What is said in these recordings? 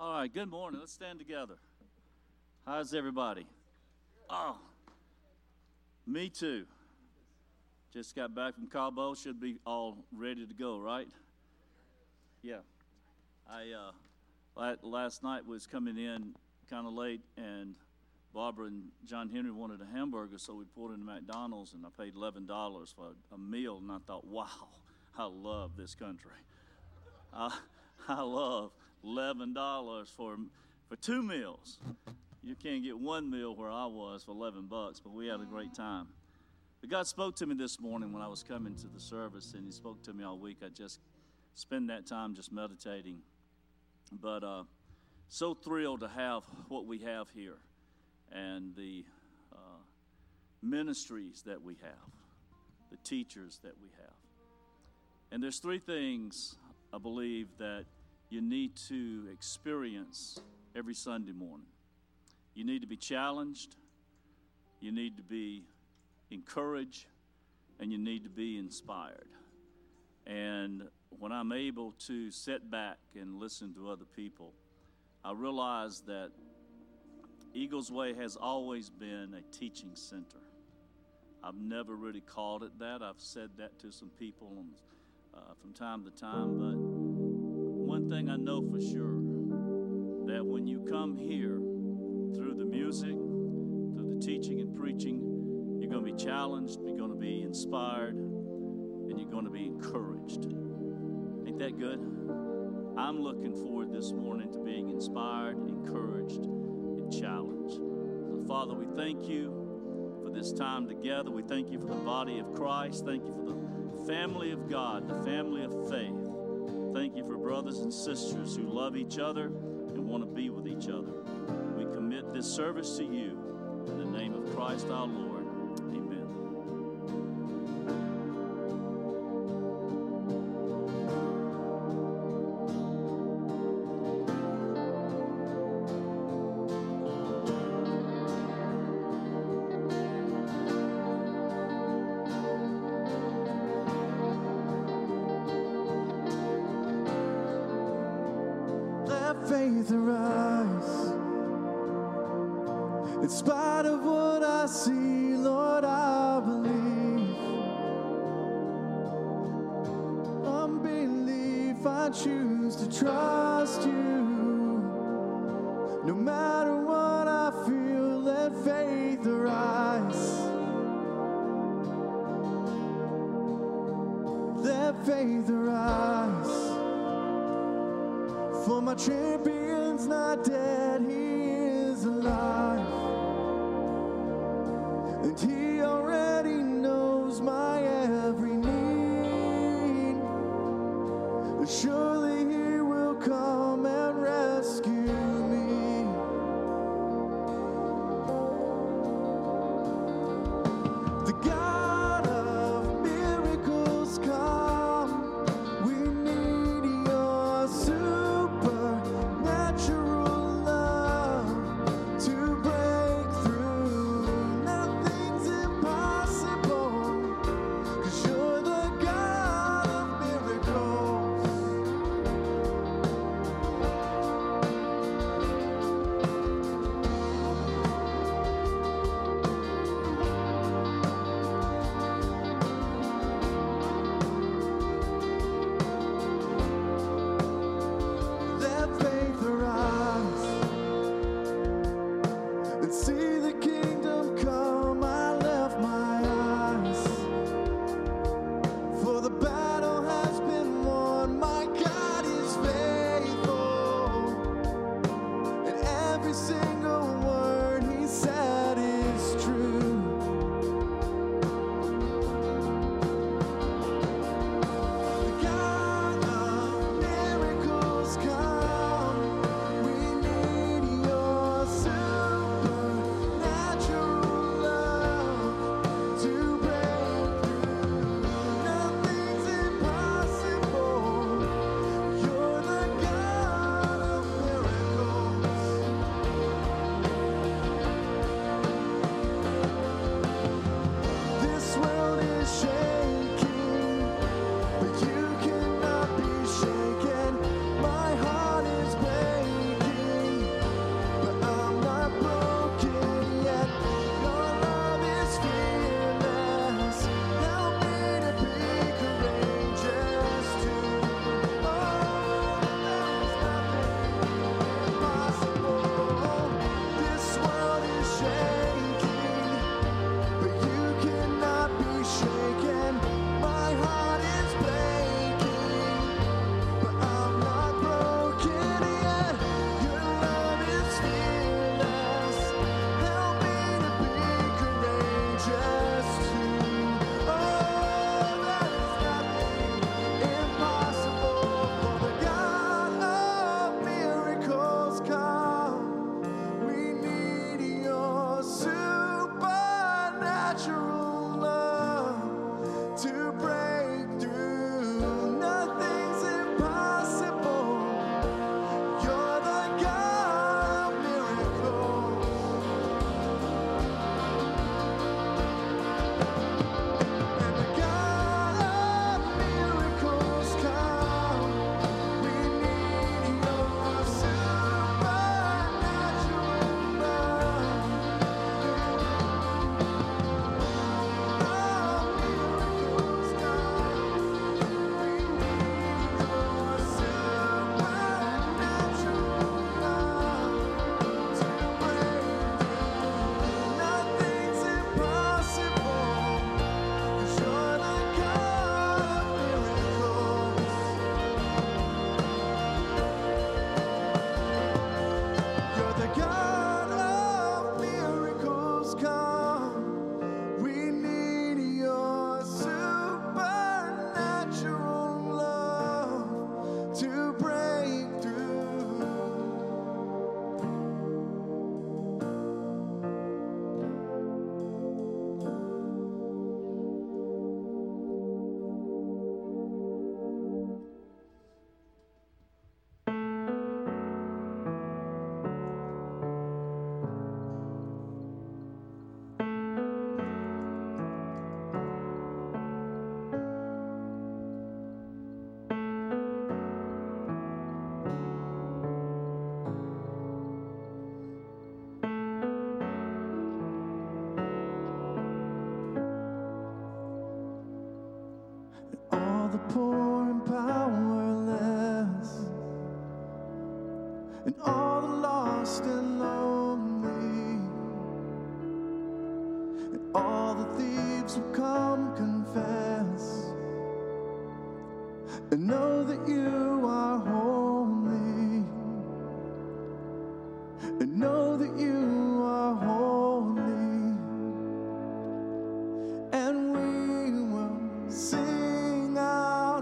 All right, good morning. Let's stand together. How's everybody? Oh, me too. Just got back from Cabo. Should be all ready to go, right? Yeah. Last night was coming in kind of late, and Barbara and John Henry wanted a hamburger, so we pulled into McDonald's, and I paid $11 for a meal, and I thought, wow, I love this country. I love $11 for two meals. You can't get one meal where I was for $11, but we had a great time. But God spoke to me this morning when I was coming to the service, and He spoke to me all week. I just spend that time just meditating. But so thrilled to have what we have here and the ministries that we have, the teachers that we have. And there's three things I believe that you need to experience every Sunday morning. You need to be challenged, you need to be encouraged, and you need to be inspired. And when I'm able to sit back and listen to other people, I realize that Eagles Way has always been a teaching center. I've never really called it that. I've said that to some people from time to time, but one thing I know for sure, that when you come here through the music, through the teaching and preaching, you're going to be challenged, you're going to be inspired, and you're going to be encouraged. Ain't that good? I'm looking forward this morning to being inspired, encouraged, and challenged. So, Father, we thank you for this time together. We thank you for the body of Christ. Thank you for the family of God, the family of faith. Thank you for brothers and sisters who love each other and want to be with each other. We commit this service to you in the name of Christ our Lord. Amen. Faith arise. In spite of what I see, Lord, I believe. Unbelief, I choose to trust you. No matter what I feel, let faith arise. Let faith arise. For my champion's not dead, he is alive. And he already knows my every need. Surely he will come and rescue me. The God of miracles come. We need your supernatural love to break through. Nothing's impossible, 'cause you're the God of miracles. the poor and powerless, and all the lost and lonely, and all the thieves who come confess and know that you are holy, and know that you are holy, and we will sing out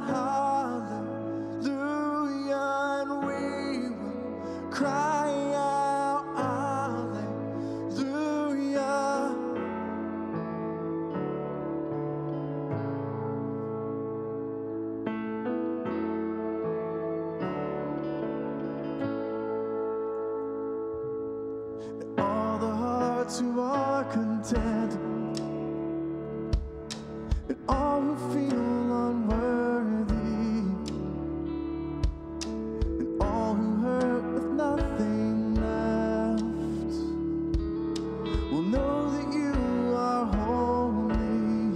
hallelujah, and we will cry out hallelujah. All the hearts who are content, and all who feel unworthy, and all who hurt with nothing left, will know that you are holy,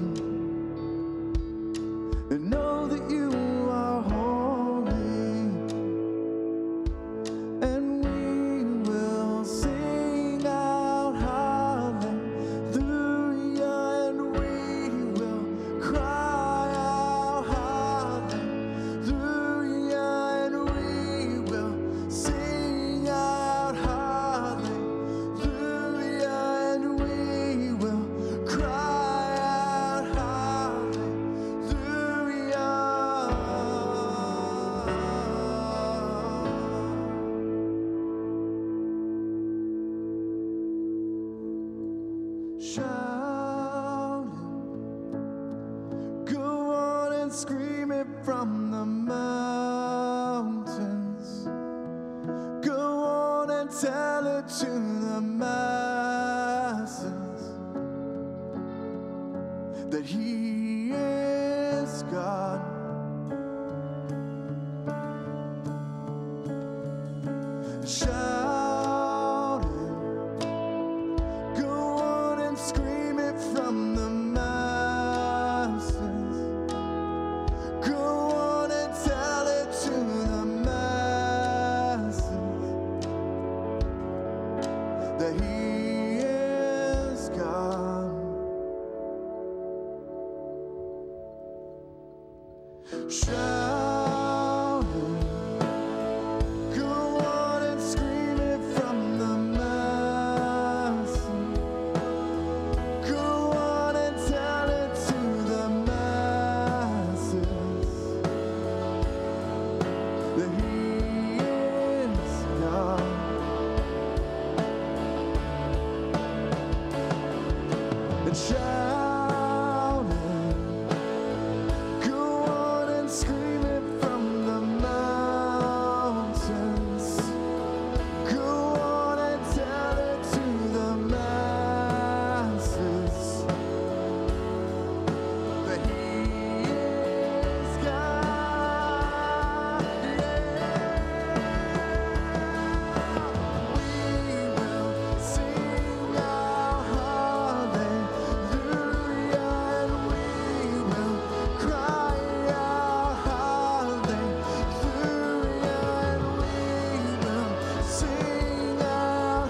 and know that you are holy, and we will sing out hallelujah, and we will cry out hallelujah, and we will sing out hallelujah, and we will cry out hallelujah. Shouting, go on and scream it from the mountains. Go on and tell it to the masses that He is God. Shouting, go on and scream it from the masses. Go on and tell it to the masses that He is God. Shouting, go on and scream it from the masses. Go on and tell it to the masses that He is God. And shouting, go on and scream it from the mountains. Go on and tell it to the masses that He is God. We will sing out hallelujah, and we will cry out hallelujah, and we will sing out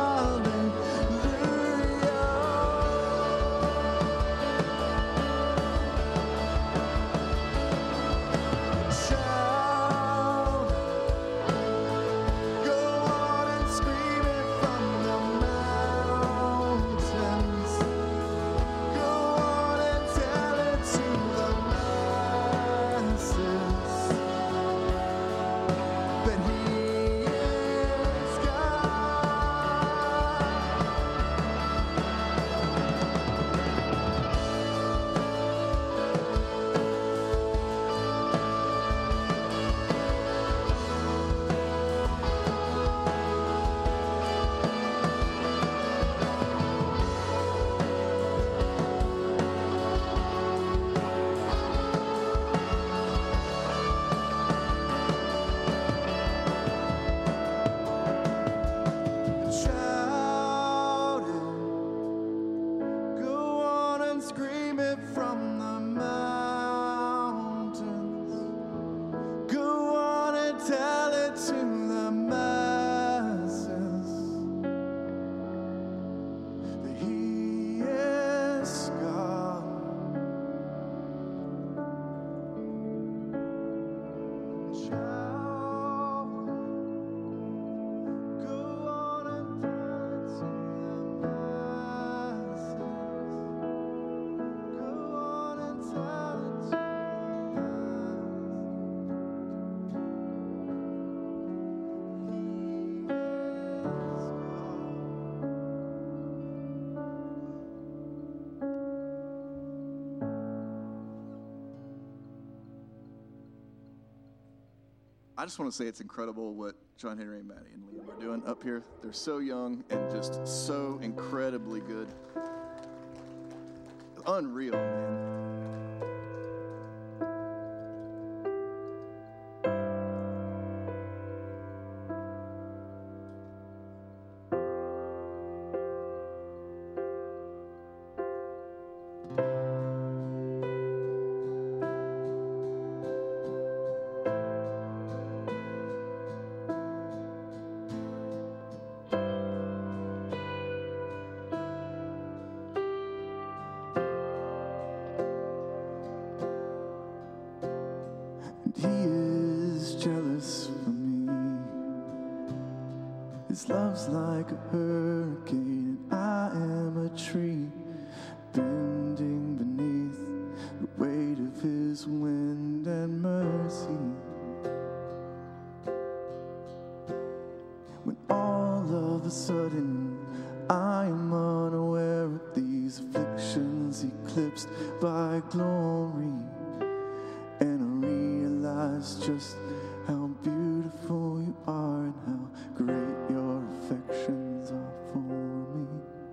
hallelujah. Shout, go on and scream it from the mountains. Go on and tell it to the masses that He is God. Scream it from the mountains. I just want to say it's incredible what John Henry and Maddie and Liam are doing up here. They're so young and just so incredibly good. Unreal, man. He is jealous for me. His love's like a hurricane, and I am a tree bending beneath the weight of his wind and mercy. When all of a sudden I am unaware of these afflictions eclipsed by glory, and I realize just how beautiful you are and how great your affections are for me.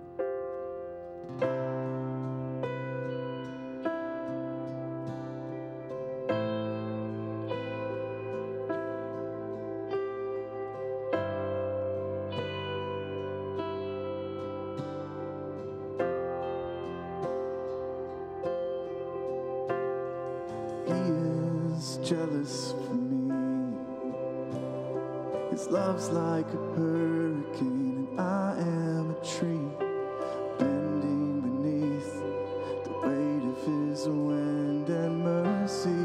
He is jealous for me. His love's like a hurricane, and I am a tree bending beneath the weight of his wind and mercy.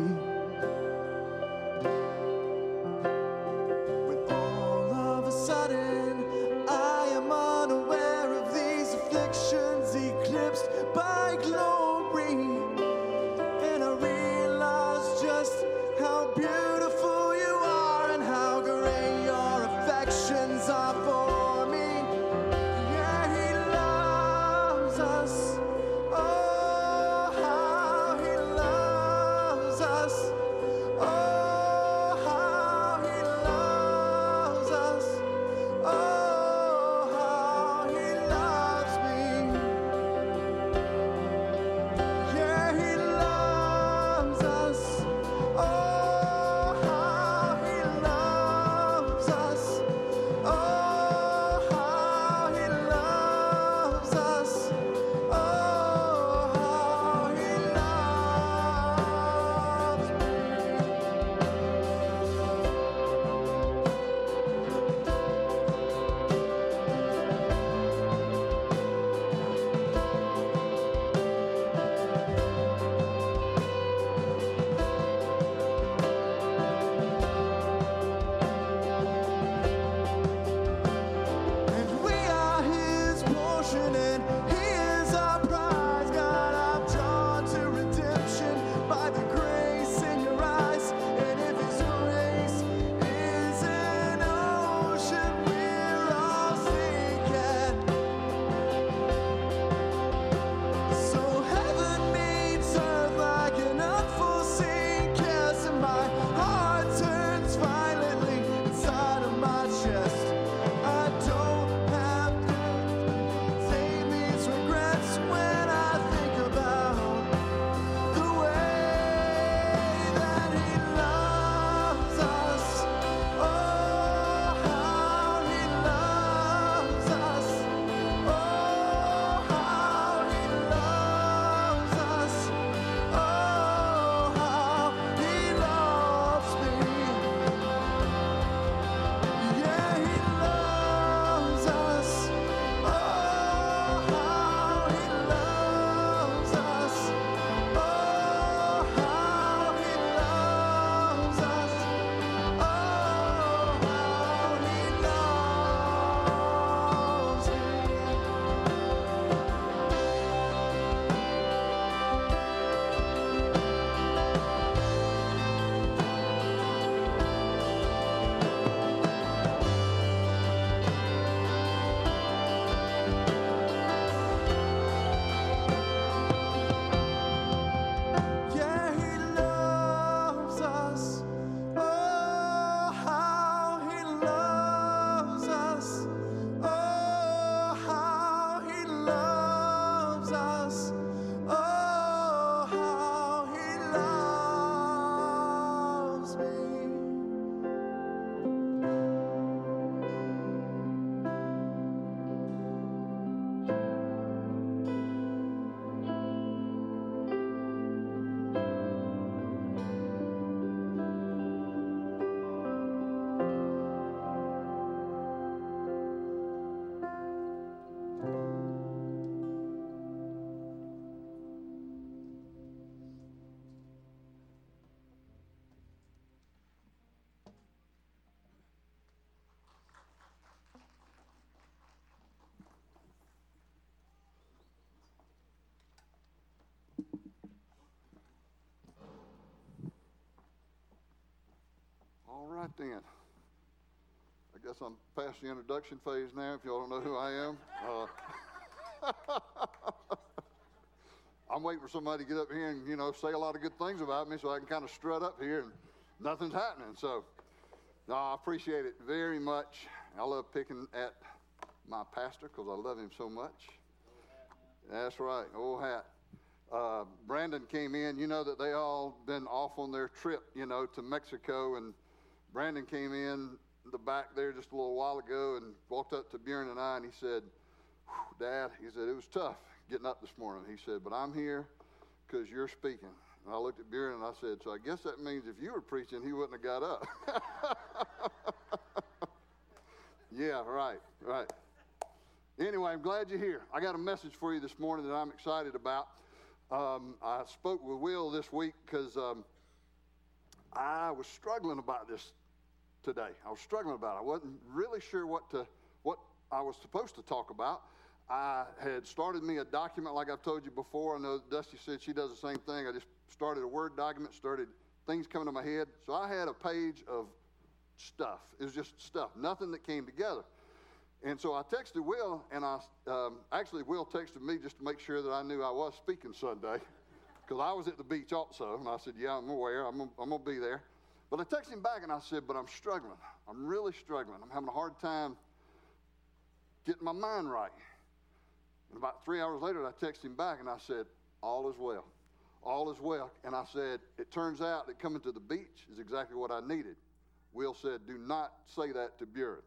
When all of a sudden I am unaware of these afflictions eclipsed by glory, and I realize just how beautiful you are and how great your affections are for me. Yeah, he 10. I guess I'm past the introduction phase now, if y'all don't know who I am. I'm waiting for somebody to get up here and, say a lot of good things about me so I can kind of strut up here and nothing's happening. So, no, I appreciate it very much. I love picking at my pastor because I love him so much. That's right, old hat. Brandon came in. You know that they all been off on their trip, to Mexico, and Brandon came in the back there just a little while ago and walked up to Bjorn and I, and he said, Dad, he said, it was tough getting up this morning. He said, but I'm here because you're speaking. And I looked at Bjorn and I said, so I guess that means if you were preaching, he wouldn't have got up. Yeah, right. Anyway, I'm glad you're here. I got a message for you this morning that I'm excited about. I spoke with Will this week because I was struggling about this today. I was struggling about it. I wasn't really sure what I was supposed to talk about. I had started me a document like I've told you before. I know Dusty said she does the same thing. I just started a Word document, started things coming to my head. So I had a page of stuff. It was just stuff, nothing that came together. And so I texted Will, and actually Will texted me just to make sure that I knew I was speaking Sunday, because I was at the beach also. And I said, yeah, I'm aware. I'm going to be there. But I texted him back, and I said, but I'm struggling. I'm really struggling. I'm having a hard time getting my mind right. And about 3 hours later, I texted him back, and I said, all is well. All is well. And I said, it turns out that coming to the beach is exactly what I needed. Will said, do not say that to Bjorn.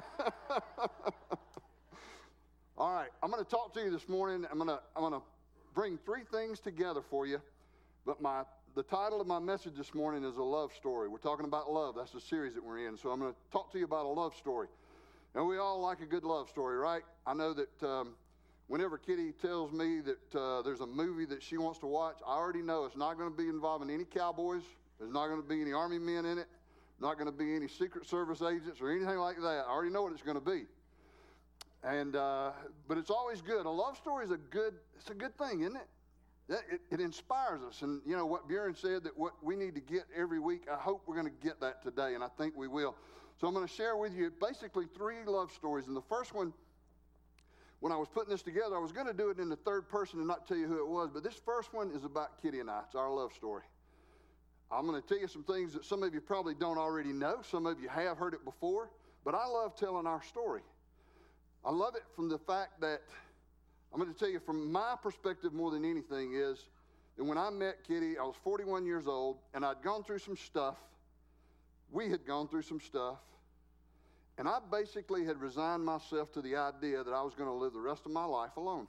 All right, I'm going to talk to you this morning. I'm going to bring three things together for you. But the title of my message this morning is a love story. We're talking about love. That's the series that we're in. So I'm going to talk to you about a love story. And we all like a good love story, right? I know that whenever Kitty tells me that there's a movie that she wants to watch, I already know it's not going to be involving any cowboys. There's not going to be any army men in it. Not going to be any Secret Service agents or anything like that. I already know what it's going to be. And but it's always good. A love story is a good thing, isn't it? It inspires us. And you know what Bjorn said, that what we need to get every week, I hope we're going to get that today, and I think we will. So I'm going to share with you basically three love stories. And the first one, when I was putting this together, I was going to do it in the third person and not tell you who it was, but this first one is about Kitty and I. It's our love story. I'm going to tell you some things that some of you probably don't already know. Some of you have heard it before, but I love telling our story. I love it from the fact that, I'm going to tell you from my perspective more than anything, is that when I met Kitty, I was 41 years old, and I'd gone through some stuff. We had gone through some stuff, and I basically had resigned myself to the idea that I was going to live the rest of my life alone.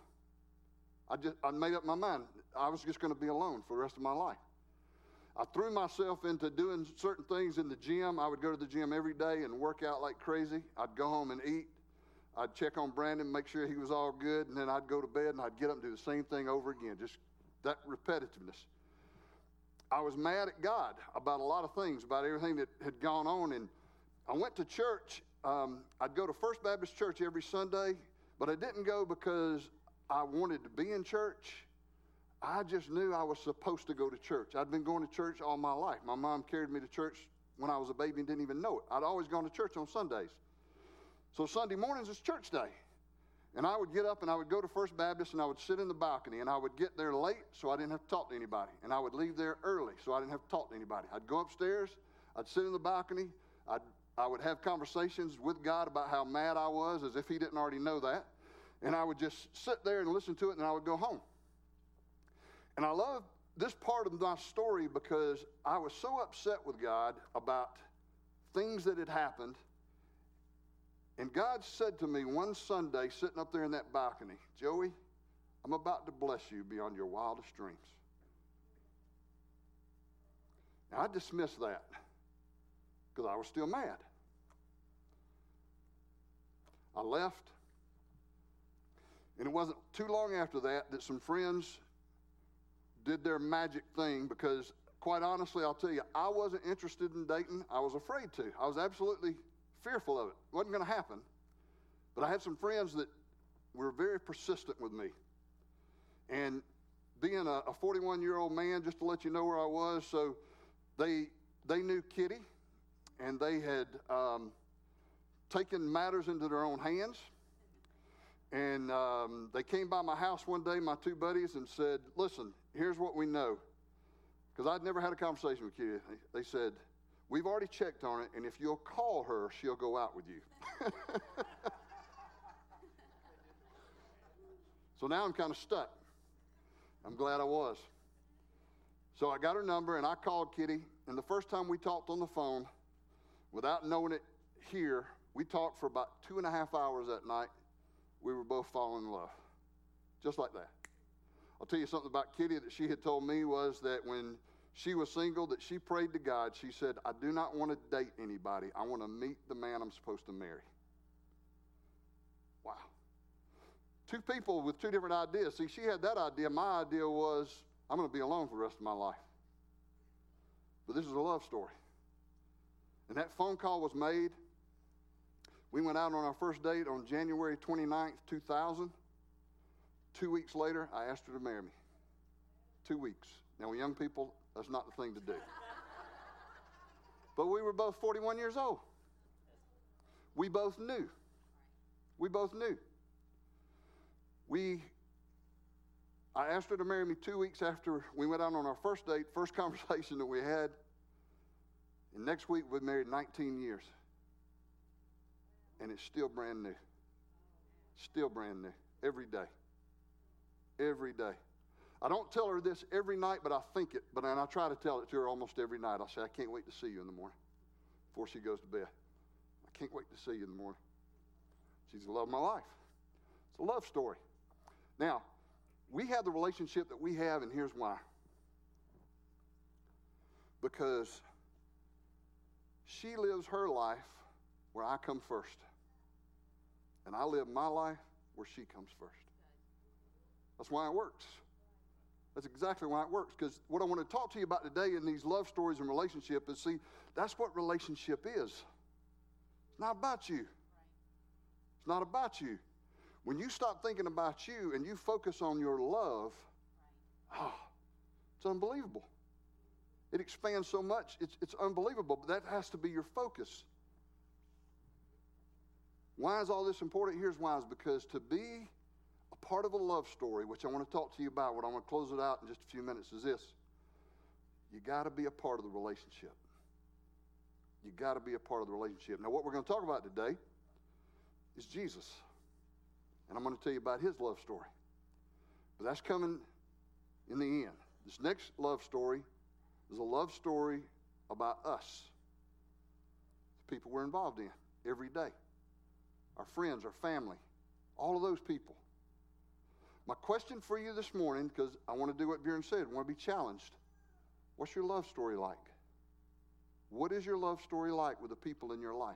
I made up my mind. I was just going to be alone for the rest of my life. I threw myself into doing certain things in the gym. I would go to the gym every day and work out like crazy. I'd go home and eat. I'd check on Brandon, make sure he was all good, and then I'd go to bed and I'd get up and do the same thing over again, just that repetitiveness. I was mad at God about a lot of things, about everything that had gone on, and I went to church. I'd go to First Baptist Church every Sunday, but I didn't go because I wanted to be in church. I just knew I was supposed to go to church. I'd been going to church all my life. My mom carried me to church when I was a baby and didn't even know it. I'd always gone to church on Sundays. So Sunday mornings is church day. And I would get up and I would go to First Baptist and I would sit in the balcony, and I would get there late so I didn't have to talk to anybody. And I would leave there early so I didn't have to talk to anybody. I'd go upstairs, I'd sit in the balcony, I would have conversations with God about how mad I was, as if he didn't already know that. And I would just sit there and listen to it, and then I would go home. And I love this part of my story because I was so upset with God about things that had happened. And God said to me one Sunday, sitting up there in that balcony, Joey, I'm about to bless you beyond your wildest dreams. Now, I dismissed that because I was still mad. I left. And it wasn't too long after that some friends did their magic thing, because quite honestly, I'll tell you, I wasn't interested in dating. I was afraid to. I was absolutely fearful of it. It wasn't going to happen. But I had some friends that were very persistent with me. And being a 41-year-old man, just to let you know where I was, so they knew Kitty, and they had taken matters into their own hands. And they came by my house one day, my two buddies, and said, listen, here's what we know. Because I'd never had a conversation with Kitty. They said, we've already checked on it, and if you'll call her, she'll go out with you. So now I'm kind of stuck. I'm glad I was. So I got her number, and I called Kitty, and the first time we talked on the phone, without knowing it here, we talked for about 2.5 hours that night. We were both falling in love, just like that. I'll tell you something about Kitty that she had told me was that when she was single, that she prayed to God. She said, I do not want to date anybody. I want to meet the man I'm supposed to marry. Wow. Two people with two different ideas. See, she had that idea. My idea was, I'm going to be alone for the rest of my life. But this is a love story. And that phone call was made. We went out on our first date on January 29th, 2000. 2 weeks later, I asked her to marry me. 2 weeks. Now, with young people, that's not the thing to do. But we were both 41 years old. We both knew. We both knew. I asked her to marry me 2 weeks after we went out on our first date, first conversation that we had. And next week, we've been married 19 years. And it's still brand new. Still brand new. Every day. Every day. I don't tell her this every night, but I think it. And I try to tell it to her almost every night. I say, I can't wait to see you in the morning before she goes to bed. I can't wait to see you in the morning. She's the love of my life. It's a love story. Now, we have the relationship that we have, and here's why. Because she lives her life where I come first. And I live my life where she comes first. That's why it works. That's exactly why it works. Because what I want to talk to you about today in these love stories and relationship is, see, that's what relationship is. It's not about you. It's not about you. When you stop thinking about you and you focus on your love, it's unbelievable. It expands so much, it's unbelievable, but that has to be your focus. Why is all this important? Here's why. Is because to be a part of a love story, which I want to talk to you about, what I want to close it out in just a few minutes, is this. You got to be a part of the relationship. You got to be a part of the relationship. Now, what we're going to talk about today is Jesus. And I'm going to tell you about his love story. But that's coming in the end. This next love story is a love story about us, the people we're involved in every day. Our friends, our family, all of those people. My question for you this morning, because I want to do what Bjorn said, I want to be challenged. What's your love story like? What is your love story like with the people in your life?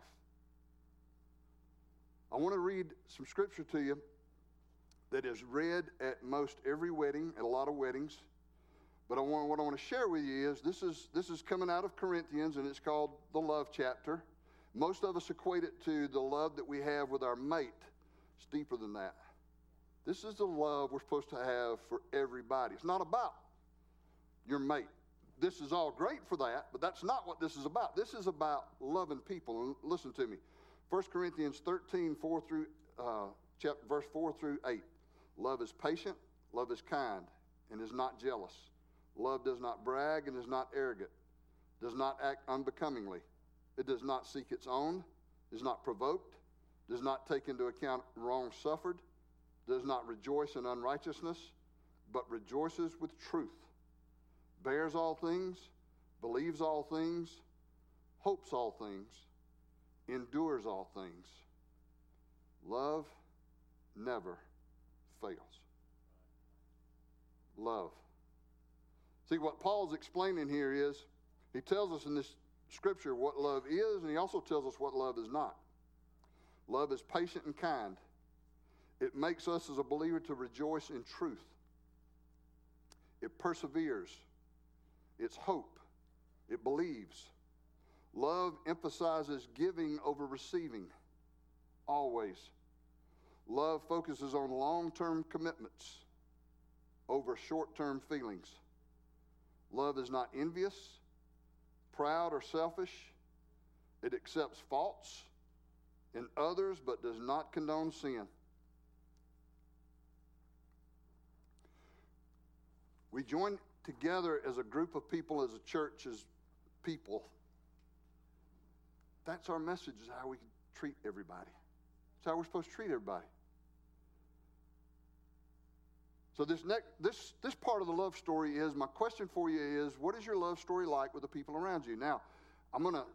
I want to read some scripture to you that is read at most every wedding, at a lot of weddings. But what I want to share with you is this is coming out of Corinthians, and it's called the love chapter. Most of us equate it to the love that we have with our mate. It's deeper than that. This is the love we're supposed to have for everybody. It's not about your mate. This is all great for that, but that's not what this is about. This is about loving people. And listen to me. 1 Corinthians 13, verse 4 through 8. Love is patient, love is kind, and is not jealous. Love does not brag and is not arrogant, does not act unbecomingly. It does not seek its own, is not provoked, does not take into account wrong suffered, does not rejoice in unrighteousness, but rejoices with truth, bears all things, believes all things, hopes all things, endures all things. Love never fails. Love. See, what Paul's explaining here is, he tells us in this scripture what love is, and he also tells us what love is not. Love is patient and kind. It makes us as a believer to rejoice in truth. It perseveres. It's hope. It believes. Love emphasizes giving over receiving, always. Love focuses on long-term commitments over short-term feelings. Love is not envious, proud, or selfish. It accepts faults in others but does not condone sin. We join together as a group of people, as a church, as people. That's our message, is how we can treat everybody. It's how we're supposed to treat everybody. So this part of the love story is, my question for you is, what is your love story like with the people around you? Now, I'm gonna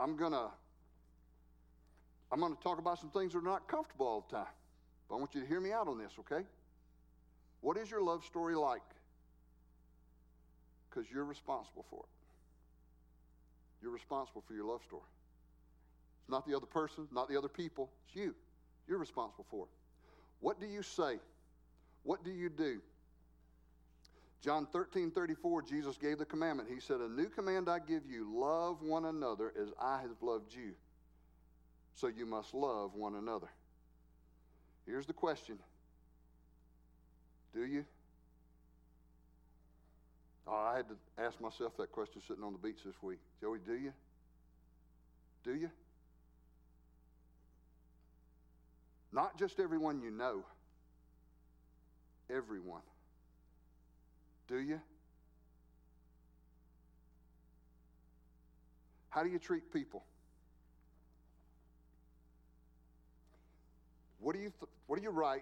talk about some things that are not comfortable all the time. But I want you to hear me out on this, okay? What is your love story like? Because you're responsible for it. You're responsible for your love story. It's not the other person, not the other people. It's you. You're responsible for it. What do you say? What do you do? John 13:34, Jesus gave the commandment. He said, "A new command I give you, love one another as I have loved you. So you must love one another." Here's the question. Do you? Oh, I had to ask myself that question sitting on the beach this week. Joey, do you? Do you? Not just everyone you know. Everyone. Do you? How do you treat people? What do you write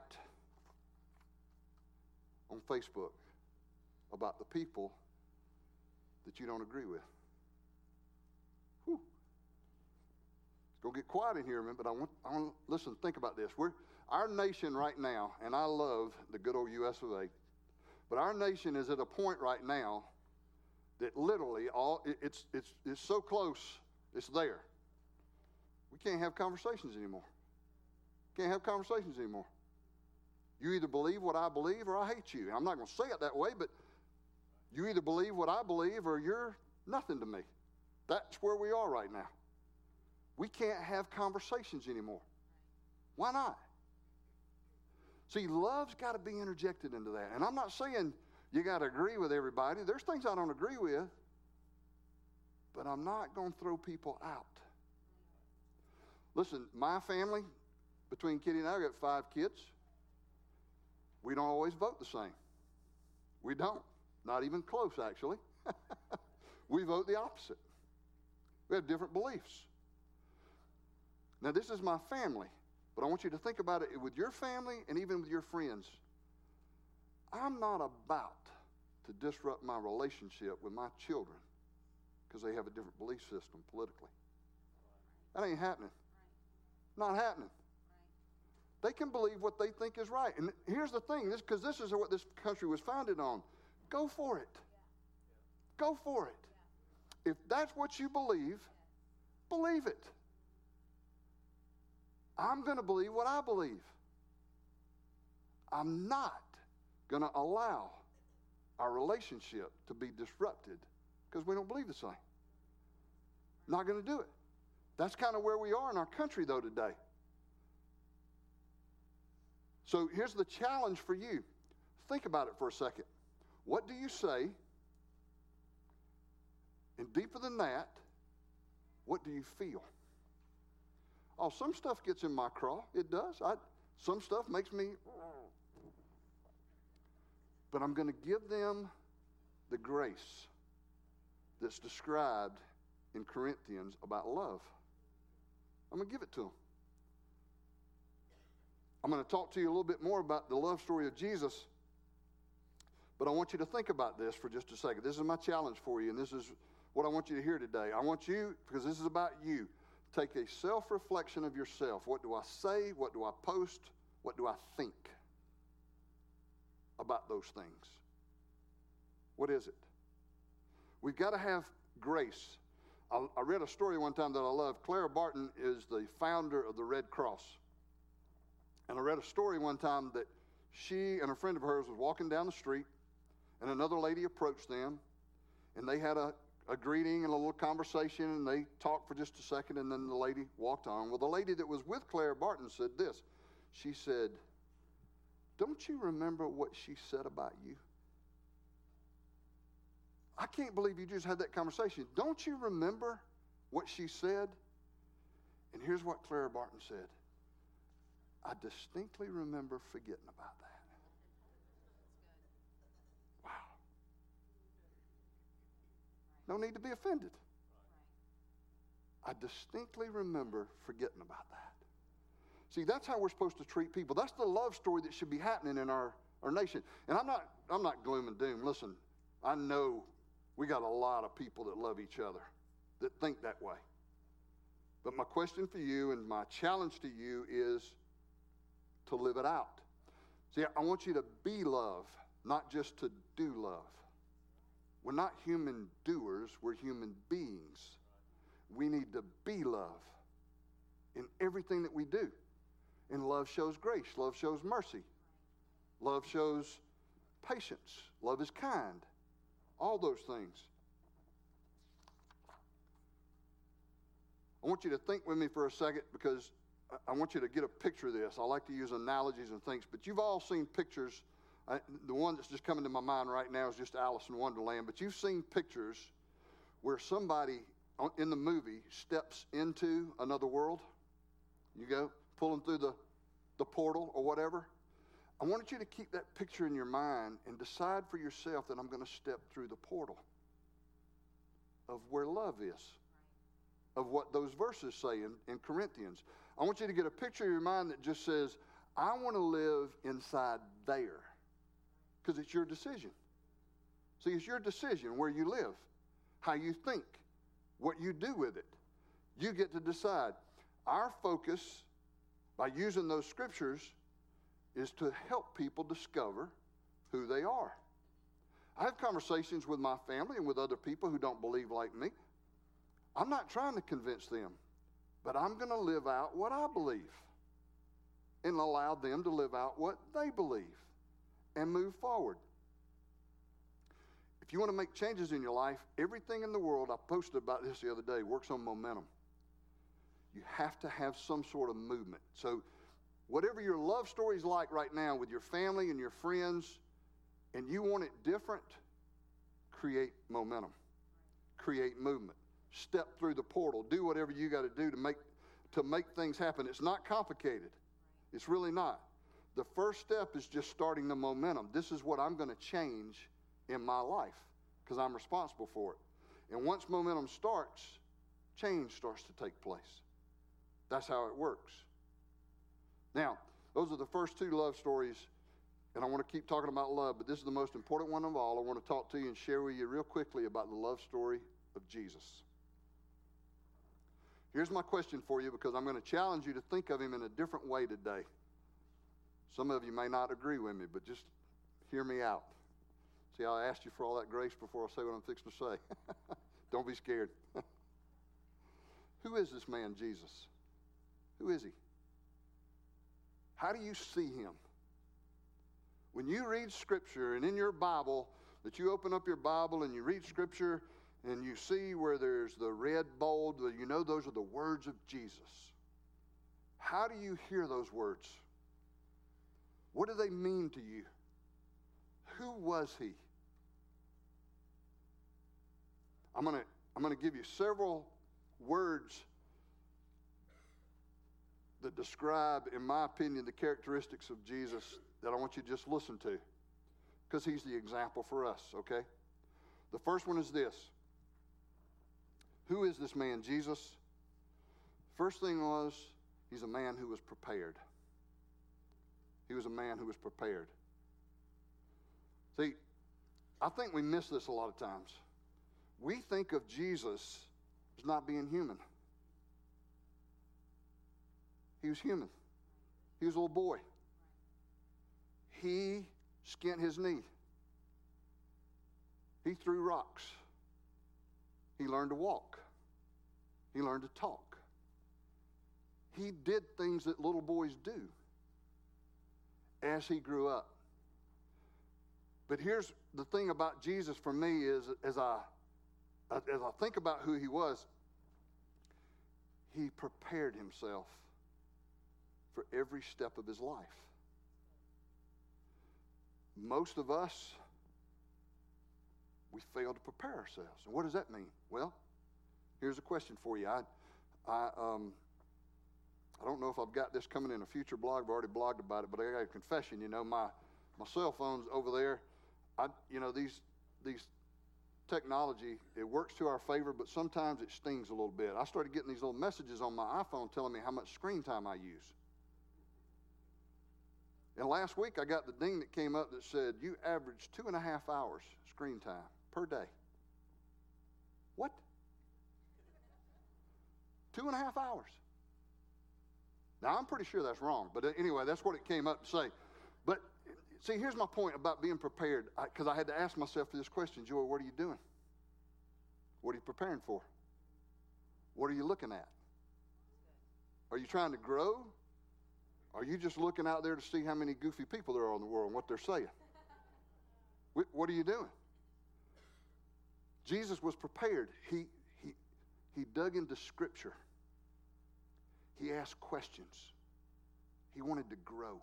on Facebook about the people that you don't agree with? Whew. It's going to get quiet in here a minute, but I want to listen, think about this. Our nation right now, and I love the good old U.S. of A., but our nation is at a point right now that literally it's so close, it's there. We can't have conversations anymore. Can't have conversations anymore. You either believe what I believe or I hate you. I'm not going to say it that way, but you either believe what I believe or you're nothing to me. That's where we are right now. We can't have conversations anymore. Why not? See, love's got to be interjected into that. And I'm not saying you got to agree with everybody. There's things I don't agree with, but I'm not going to throw people out. Listen, my family, between Kitty and I got 5 kids. We don't always vote the same. We don't. Not even close, actually. We vote the opposite. We have different beliefs. Now, this is my family, but I want you to think about it with your family and even with your friends. I'm not about to disrupt my relationship with my children because they have a different belief system politically. That ain't happening. Not happening. They can believe what they think is right. And here's the thing, because this is what this country was founded on. Go for it. Go for it. If that's what you believe, believe it. I'm going to believe what I believe. I'm not going to allow our relationship to be disrupted because we don't believe the same. Not going to do it. That's kind of where we are in our country, though, today. So here's the challenge for you. Think about it for a second. What do you say? And deeper than that, what do you feel? Oh, some stuff gets in my craw. It does. Some stuff makes me... But I'm going to give them the grace that's described in Corinthians about love. I'm going to give it to them. I'm going to talk to you a little bit more about the love story of Jesus, but I want you to think about this for just a second. This is my challenge for you, and this is what I want you to hear today. I want you, because this is about you, take a self-reflection of yourself. What do I say? What do I post? What do I think about those things? What is it? We've got to have grace. I read a story one time that I love. Clara Barton is the founder of the Red Cross. And I read a story one time that she and a friend of hers was walking down the street, and another lady approached them, and they had a greeting and a little conversation, and they talked for just a second, and then the lady walked on. Well, the lady that was with Clara Barton said this. She said, "Don't you remember what she said about you? I can't believe you just had that conversation. Don't you remember what she said? And here's what Clara Barton said. I distinctly remember forgetting about that. Wow. No need to be offended. I distinctly remember forgetting about that. See, that's how we're supposed to treat people. That's the love story that should be happening in our nation. And I'm not gloom and doom. Listen, I know we got a lot of people that love each other, that think that way. But my question for you and my challenge to you is to live it out. See, I want you to be love, not just to do love. We're not human doers, we're human beings. We need to be love in everything that we do. And love shows grace, love shows mercy, love shows patience, love is kind, all those things. I want you to think with me for a second because I want you to get a picture of this. I like to use analogies and things, but you've all seen pictures. The one that's just coming to my mind right now is just Alice in Wonderland, but you've seen pictures where somebody in the movie steps into another world. You go, pull them through the portal or whatever. I want you to keep that picture in your mind and decide for yourself that I'm going to step through the portal of where love is, of what those verses say in Corinthians. I want you to get a picture in your mind that just says, I want to live inside there, because it's your decision. See, it's your decision where you live, how you think, what you do with it. You get to decide. Our focus, by using those scriptures, is to help people discover who they are. I have conversations with my family and with other people who don't believe like me. I'm not trying to convince them, but I'm going to live out what I believe and allow them to live out what they believe and move forward. If you want to make changes in your life, everything in the world, I posted about this the other day, works on momentum. You have to have some sort of movement. So whatever your love story is like right now with your family and your friends, and you want it different, create momentum. Create movement. Step through the portal. Do whatever you got to do to make things happen. It's not complicated. It's really not. The first step is just starting the momentum. This is what I'm going to change in my life because I'm responsible for it. And once momentum starts, change starts to take place. That's how it works. Now, those are the first two love stories, and I want to keep talking about love, but this is the most important one of all. I want to talk to you and share with you real quickly about the love story of Jesus. Here's my question for you, because I'm going to challenge you to think of him in a different way today. Some of you may not agree with me, but just hear me out. See, I asked you for all that grace before I say what I'm fixing to say. Don't be scared. Who is this man, Jesus? Who is he? How do you see him? When you read Scripture and in your Bible, that you open up your Bible and you read Scripture and you see where there's the red bold, you know those are the words of Jesus. How do you hear those words? What do they mean to you? Who was he? I'm going to give you several words that describe, in my opinion, the characteristics of Jesus that I want you to just listen to, because he's the example for us, okay? The first one is this. Who is this man, Jesus? First thing was, he's a man who was prepared. He was a man who was prepared. See, I think we miss this a lot of times. We think of Jesus as not being human. He was human. He was a little boy. He skint his knee. He threw rocks. He learned to walk. He learned to talk. He did things that little boys do as he grew up. But here's the thing about Jesus for me is, as I think about who he was, he prepared himself for every step of his life. Most of us, we fail to prepare ourselves. And what does that mean? Well, here's a question for you. I don't know if I've got this coming in a future blog. I've already blogged about it, but I got a confession. You know, my cell phone's over there. These technology, it works to our favor, but sometimes it stings a little bit. I started getting these little messages on my iPhone telling me how much screen time I use. And last week I got the ding that came up that said, you average 2.5 hours screen time per day. What? 2.5 hours. Now, I'm pretty sure that's wrong, but anyway, that's what it came up to say. But see, here's my point about being prepared, because I had to ask myself this question, Joy, what are you doing? What are you preparing for? What are you looking at? Are you trying to grow? Are you just looking out there to see how many goofy people there are in the world and what they're saying? What are you doing? Jesus was prepared. He dug into Scripture. He asked questions. He wanted to grow.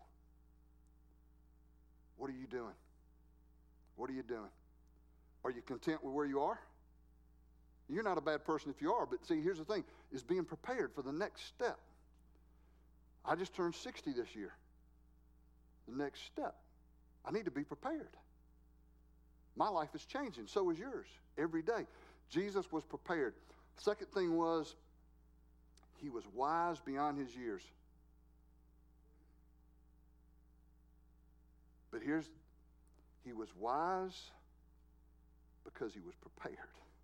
What are you doing? What are you doing? Are you content with where you are? You're not a bad person if you are, but see, here's the thing, is being prepared for the next step. I just turned 60 this year. The next step, I need to be prepared. My life is changing, so is yours, every day. Jesus was prepared. Second thing was, he was wise beyond his years. But he was wise because he was prepared.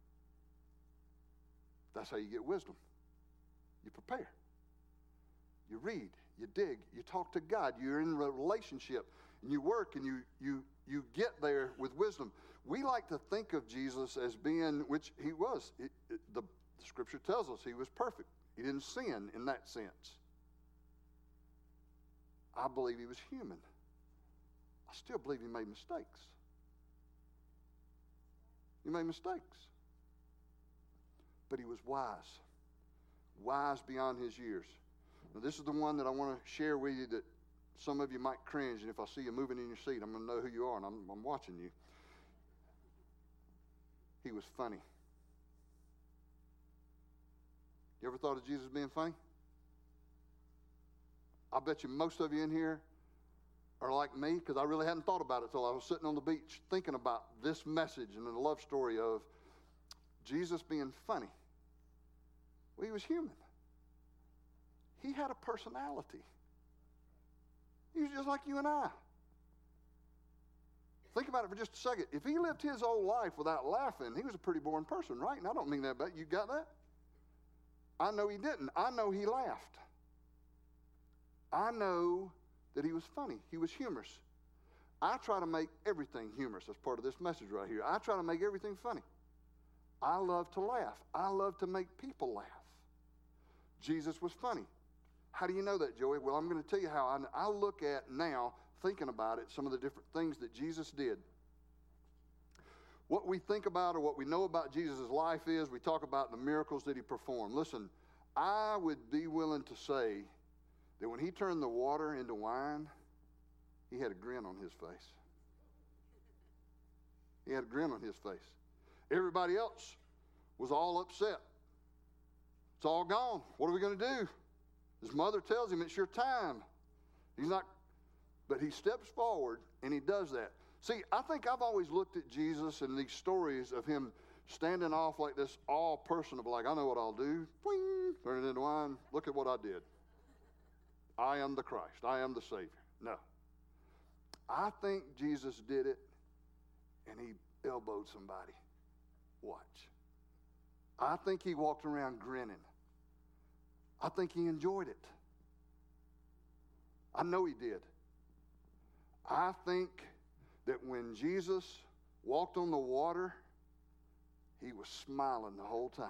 That's how you get wisdom. You prepare. You read, you dig, you talk to God, you're in a relationship, and you work, and you get there with wisdom. We like to think of Jesus as being, which he was. The Scripture tells us he was perfect. He didn't sin in that sense. I believe he was human. I still believe he made mistakes. He made mistakes. But he was wise. Wise beyond his years. Now, this is the one that I want to share with you that some of you might cringe, and if I see you moving in your seat, I'm going to know who you are, and I'm watching you. He was funny. You ever thought of Jesus being funny? I bet you most of you in here are like me, because I really hadn't thought about it until I was sitting on the beach thinking about this message and the love story of Jesus being funny. Well, he was human. He had a personality. He was just like you and I. Think about it for just a second. If he lived his whole life without laughing, he was a pretty boring person, right? And I don't mean that bad. You got that? I know he didn't. I know he laughed. I know that he was funny. He was humorous. I try to make everything humorous. That's part of this message right here. I try to make everything funny. I love to laugh. I love to make people laugh. Jesus was funny. How do you know that, Joey? Well, I'm going to tell you how I look at now, thinking about it, some of the different things that Jesus did. What we think about or what we know about Jesus' life is we talk about the miracles that he performed. Listen, I would be willing to say that when he turned the water into wine, he had a grin on his face. He had a grin on his face. Everybody else was all upset. It's all gone. What are we going to do? His mother tells him, it's your time. He's not, but he steps forward and he does that. See, I think I've always looked at Jesus and these stories of him standing off like this all personable, like, I know what I'll do. Boing, turn it into wine. Look at what I did. I am the Christ. I am the Savior. No. I think Jesus did it and he elbowed somebody. Watch. I think he walked around grinning. I think he enjoyed it. I know he did. I think that when Jesus walked on the water, he was smiling the whole time.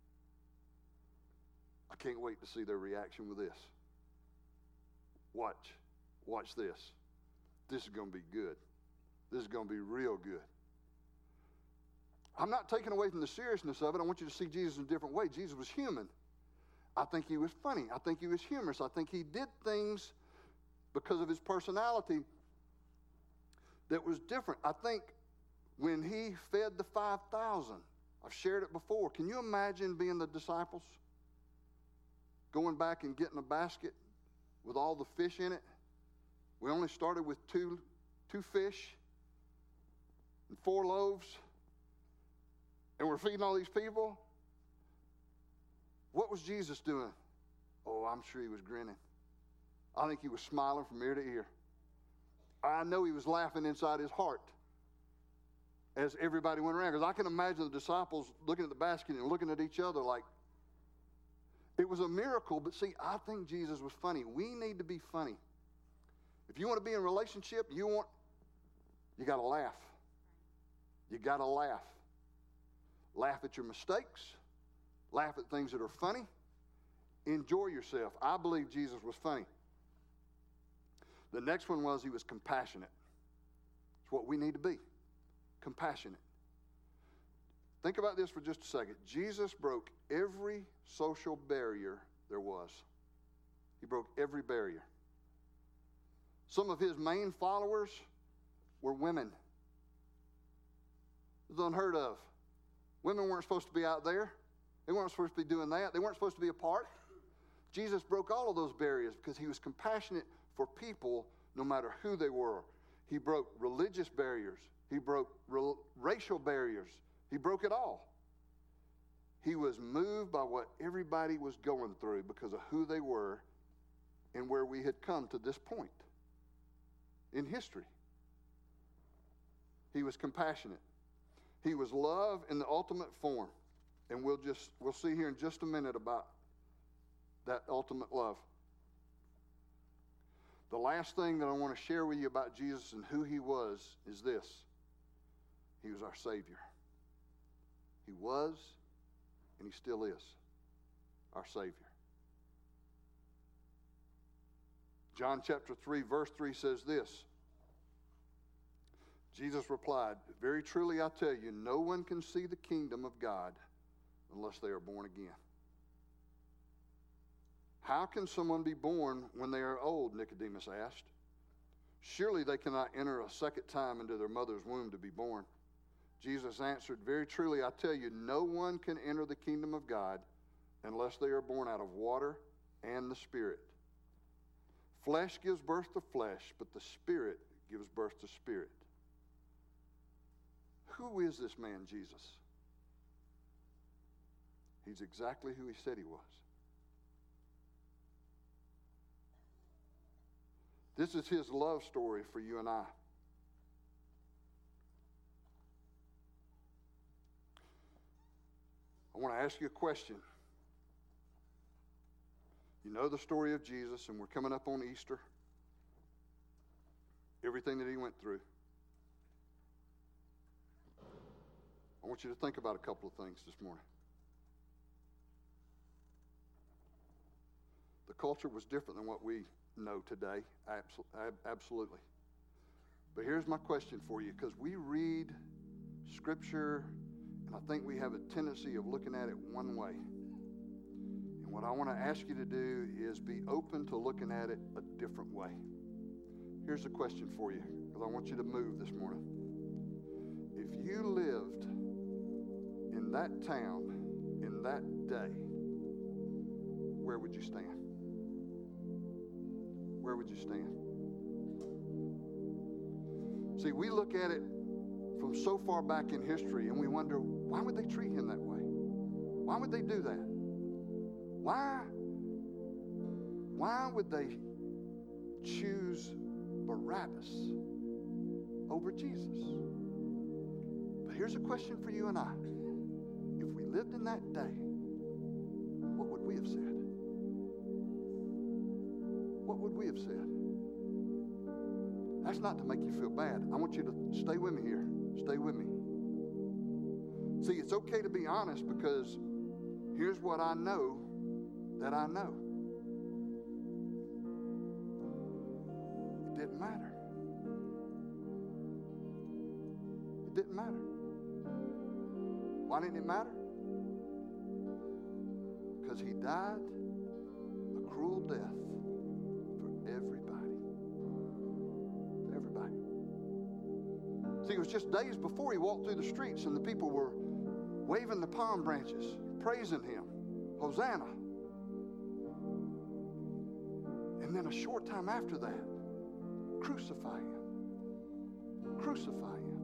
I can't wait to see their reaction with this. Watch. Watch this. This is going to be good. This is going to be real good. I'm not taking away from the seriousness of it. I want you to see Jesus in a different way. Jesus was human. I think he was funny. I think he was humorous. I think he did things because of his personality that was different. I think when he fed the 5,000, I've shared it before. Can you imagine being the disciples? going back and getting a basket with all the fish in it. We only started with two fish and 4 loaves, and we're feeding all these people. What was Jesus doing? Oh, I'm sure he was grinning. I think he was smiling from ear to ear. I know he was laughing inside his heart as everybody went around, because I can imagine the disciples looking at the basket and looking at each other like it was a miracle. But see, I think Jesus was funny. We need to be funny. If you want to be in a relationship, you got to laugh. You got to laugh. Laugh at your mistakes. Laugh at things that are funny. Enjoy yourself. I believe Jesus was funny. The next one was he was compassionate. It's what we need to be. Compassionate. Think about this for just a second. Jesus broke every social barrier there was. He broke every barrier. Some of his main followers were women. It was unheard of. Women weren't supposed to be out there. They weren't supposed to be doing that. They weren't supposed to be apart. Jesus broke all of those barriers because he was compassionate for people no matter who they were. He broke religious barriers. He broke racial barriers. He broke it all. He was moved by what everybody was going through because of who they were and where we had come to this point in history. He was compassionate. He was love in the ultimate form. And we'll see here in just a minute about that ultimate love. The last thing that I want to share with you about Jesus and who he was is this. He was our Savior. He was, and he still is, our Savior. John chapter 3, verse 3 says this. Jesus replied, "Very truly I tell you, no one can see the kingdom of God unless they are born again." "How can someone be born when they are old?" Nicodemus asked. "Surely they cannot enter a second time into their mother's womb to be born." Jesus answered, "Very truly I tell you, no one can enter the kingdom of God unless they are born out of water and the Spirit. Flesh gives birth to flesh, but the Spirit gives birth to spirit." Who is this man, Jesus? He's exactly who he said he was. This is his love story for you and I. I want to ask you a question. You know the story of Jesus, and we're coming up on Easter. Everything that he went through. I want you to think about a couple of things this morning. The culture was different than what we know today, absolutely. But here's my question for you, because we read Scripture, and I think we have a tendency of looking at it one way. And what I want to ask you to do is be open to looking at it a different way. Here's a question for you, because I want you to move this morning. If you lived in that town, in that day, where would you stand? Where would you stand? See, we look at it from so far back in history and we wonder, why would they treat him that way? Why would they do that? Why would they choose Barabbas over Jesus? But here's a question for you and I. If we lived in that day, what would we have said? What would we have said? That's not to make you feel bad. I want you to stay with me here. Stay with me. See, it's okay to be honest, because here's what I know that I know. It didn't matter. It didn't matter. Why didn't it matter? Because he died a cruel death for everybody. For everybody. See, it was just days before he walked through the streets and the people were waving the palm branches, praising him. Hosanna. And then a short time after that, crucify him. Crucify him.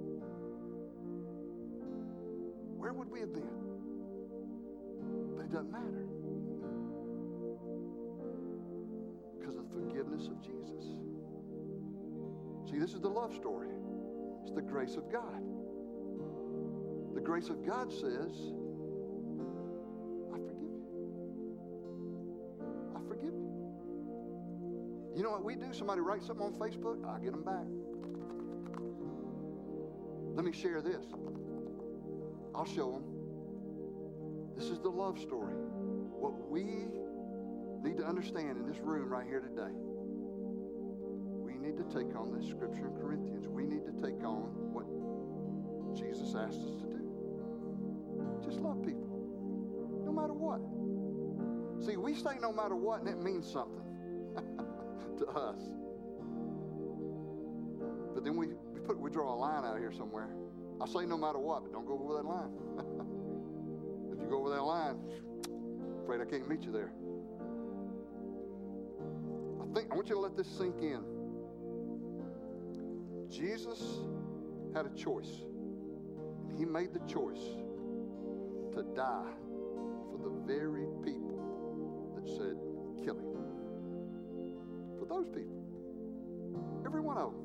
Where would we have been? But it doesn't matter. Because of the forgiveness of Jesus. See, this is the love story. It's the grace of God. The grace of God says, I forgive you. I forgive you. You know what we do? Somebody writes something on Facebook, I'll get them back. Let me share this. I'll show them. This is the love story. What we need to understand in this room right here today, we need to take on this scripture in Corinthians. We need to take on what Jesus asked us to do. Just love people, no matter what. See, we say no matter what, and it means something to us. But then we draw a line out here somewhere. I say no matter what, but don't go over that line. If you go over that line, I'm afraid I can't meet you there. I want you to let this sink in. Jesus had a choice. And he made the choice to die for the very people that said, kill him. For those people. Every one of them.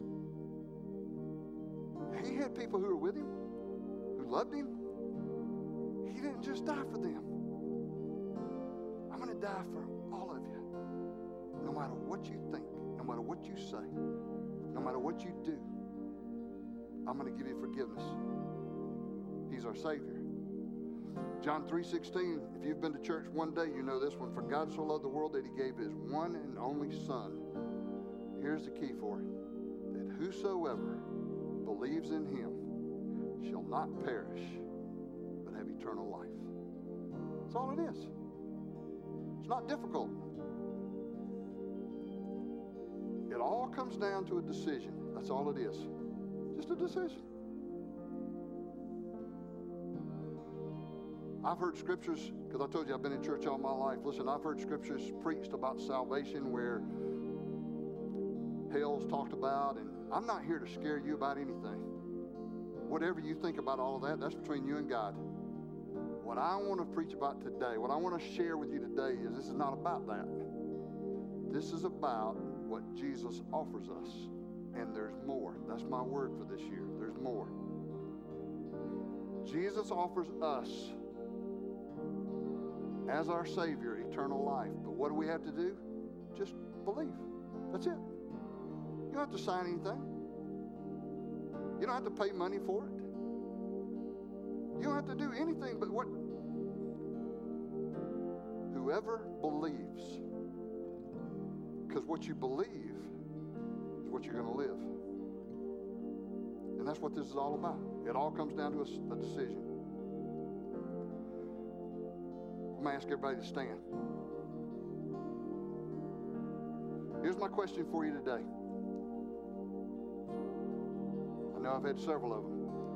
He had people who were with him, who loved him. He didn't just die for them. I'm going to die for all of you. No matter what you think, no matter what you say, no matter what you do, I'm going to give you forgiveness. He's our Savior. John 3:16, if you've been to church one day, you know this one. For God so loved the world that he gave his one and only Son. Here's the key for it. That whosoever believes in him shall not perish, but have eternal life. That's all it is. It's not difficult. It all comes down to a decision. That's all it is. Just a decision. I've heard scriptures, because I told you I've been in church all my life. Listen, I've heard scriptures preached about salvation where hell's talked about, and I'm not here to scare you about anything. Whatever you think about all of that, that's between you and God. What I want to preach about today, what I want to share with you today is this is not about that. This is about what Jesus offers us. And there's more. That's my word for this year. There's more. Jesus offers us, as our Savior, eternal life. But what do we have to do? Just believe. That's it. You don't have to sign anything. You don't have to pay money for it. You don't have to do anything but what? Whoever believes. Because what you believe is what you're going to live. And that's what this is all about. It all comes down to a decision. I'm going to ask everybody to stand. Here's my question for you today. I know I've had several of them.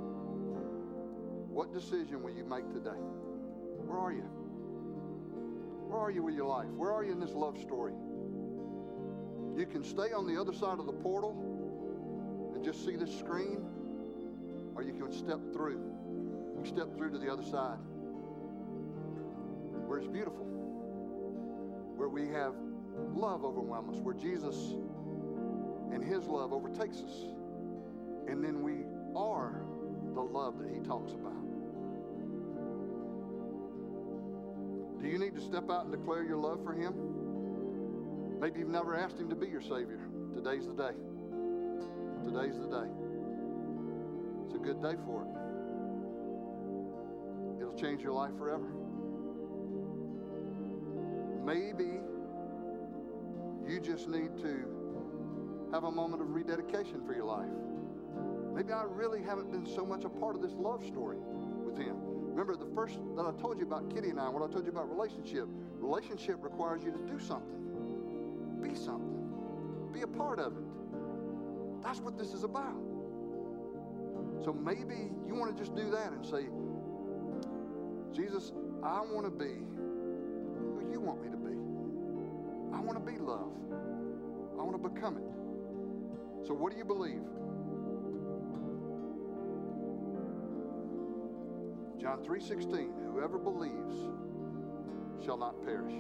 What decision will you make today? Where are you? Where are you with your life? Where are you in this love story? You can stay on the other side of the portal and just see this screen, or you can step through. You can step through to the other side, where it's beautiful, where we have love overwhelm us, where Jesus and his love overtakes us, and then we are the love that he talks about. Do you need to step out and declare your love for him? Maybe you've never asked him to be your Savior. Today's the day. Today's the day. It's a good day for it. It'll change your life forever. Maybe you just need to have a moment of rededication for your life. Maybe I really haven't been so much a part of this love story with him. Remember the first that I told you about Kitty and I, what I told you about relationship. Relationship requires you to do something. Be something. Be a part of it. That's what this is about. So maybe you want to just do that and say, Jesus, I want to be who you want me to be. I want to be love. I want to become it. So what do you believe? John 3:16, whoever believes shall not perish.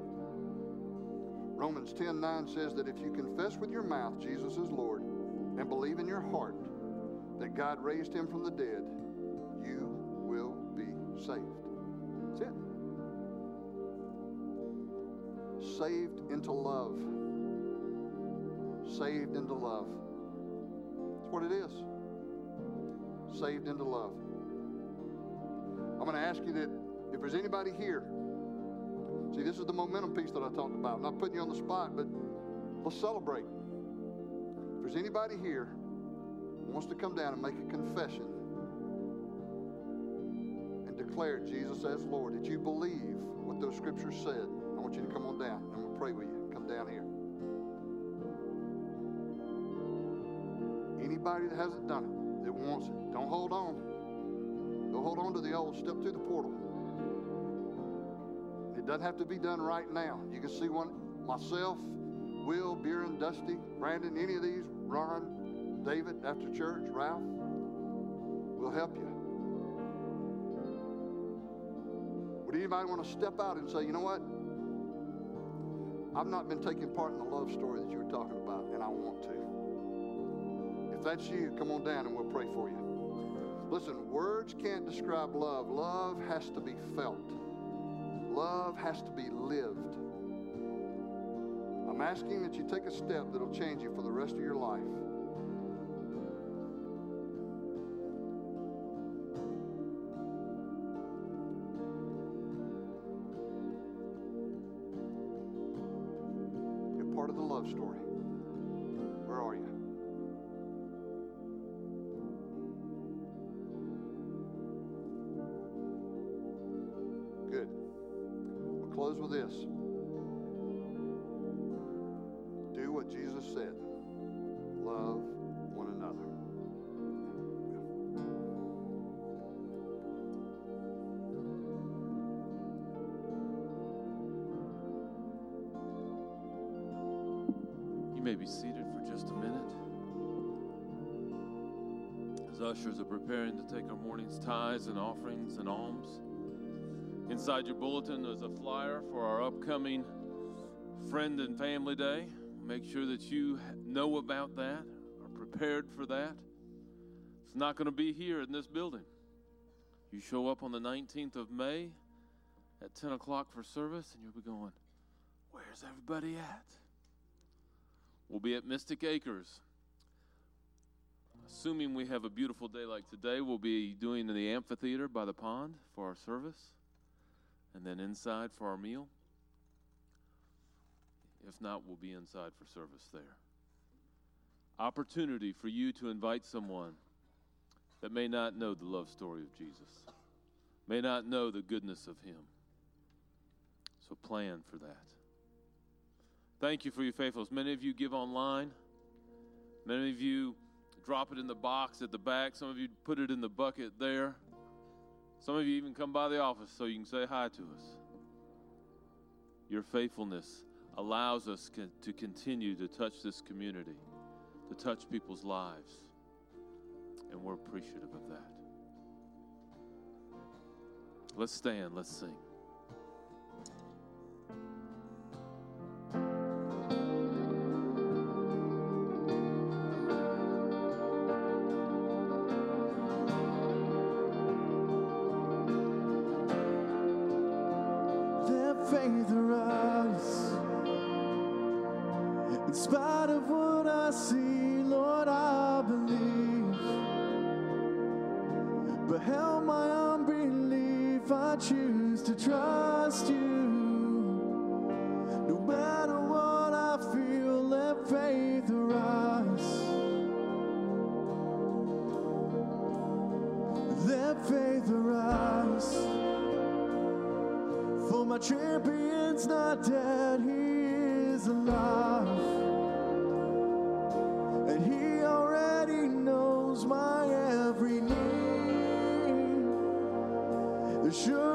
Romans 10:9 says that if you confess with your mouth Jesus is Lord and believe in your heart that God raised him from the dead, you will be saved. That's it. Saved into love. Saved into love. That's what it is. Saved into love. I'm going to ask you that if there's anybody here, see, this is the momentum piece that I talked about. I'm not putting you on the spot, but let's celebrate. If there's anybody here who wants to come down and make a confession and declare Jesus as Lord, that you believe what those scriptures said, I want you to come on down. I'm going to pray with you. Come down here. Anybody that hasn't done it, that wants it, don't hold on. Don't hold on to the old. Step through the portal. It doesn't have to be done right now. You can see one, myself, Will, Buren, Dusty, Brandon, any of these, Ron, David, after church, Ralph. We'll help you. Would anybody want to step out and say, you know what? I've not been taking part in the love story that you were talking about, and I want to. If that's you, come on down and we'll pray for you. Listen, words can't describe love. Love has to be felt. Love has to be lived. I'm asking that you take a step that'll change you for the rest of your life. You're part of the love story. Where are you? Good. We'll close with this. Do what Jesus said. Love one another. You may be seated for just a minute. As ushers are preparing to take our morning's tithes and offerings and alms, inside your bulletin there's a flyer for our upcoming Friend and Family Day. Make sure that you know about that, are prepared for that. It's not going to be here in this building. You show up on the 19th of May at 10 o'clock for service, and you'll be going, where's everybody at? We'll be at Mystic Acres. Assuming we have a beautiful day like today, we'll be doing in the amphitheater by the pond for our service, and then inside for our meal. If not, we'll be inside for service there. Opportunity for you to invite someone that may not know the love story of Jesus, may not know the goodness of him. So plan for that. Thank you for your faithfulness. Many of you give online. Many of you drop it in the box at the back. Some of you put it in the bucket there. Some of you even come by the office so you can say hi to us. Your faithfulness allows us to continue to touch this community, to touch people's lives, and we're appreciative of that. Let's stand, let's sing. Let faith arise. In spite of what I see, Lord, I believe. But help my unbelief, I choose to trust you. No matter what I feel, let faith arise. Let faith arise. For my champion's not dead, he is alive. And he already knows my every need. Sure